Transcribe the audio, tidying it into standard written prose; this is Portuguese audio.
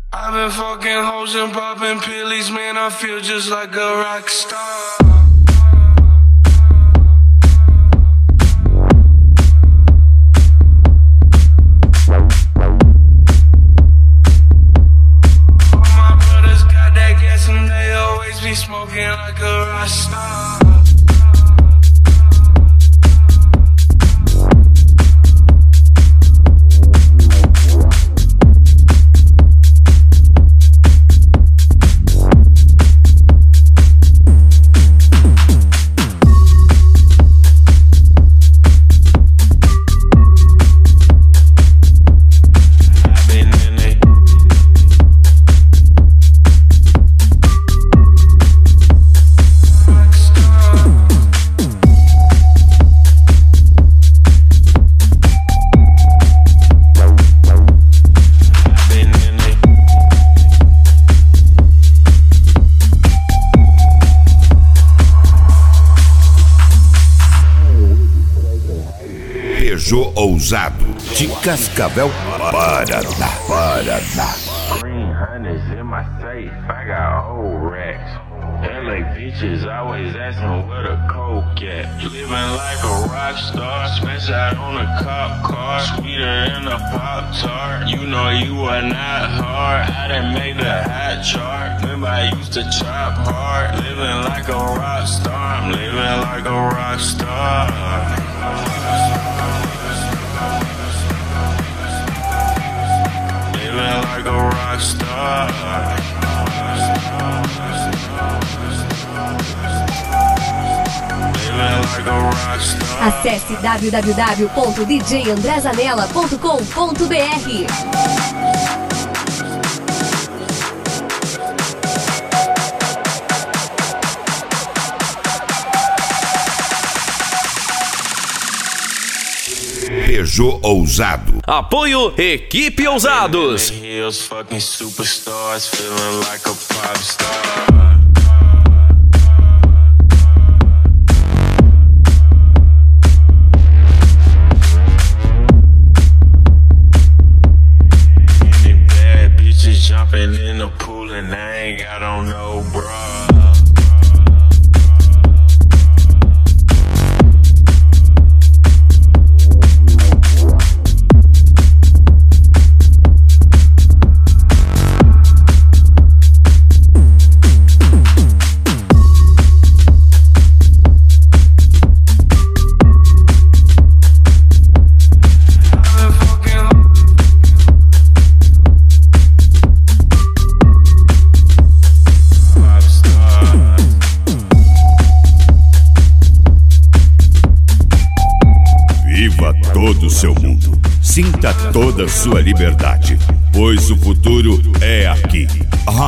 I've been fucking hoes and popping pillies, man, I feel just like a rock star. All my brothers got that gas and they always be smoking like a rock star. Peugeot ousado de Cascavel, Paraná. Green honey's in my safe, I got old racks. LA bitches always asking where the coke at. Living like a rock star, smash out on a cop car, sweeter than a Pop-Tart. You know you are not hard, I done made the hot chart. Remember I used to chop hard, living like a rock star. I'm living like a rock star. Living like a rock star. Living like a rock star. Acesse www.djandrezanella.com.br. Peugeot ousado. Apoio Equipe Ousados. Hills, fucking superstars, feeling like a pop star. Any bad bitches jumping in the pool and I ain't got on no bra. Viva todo o seu mundo. Sinta toda a sua liberdade, pois o futuro é aqui.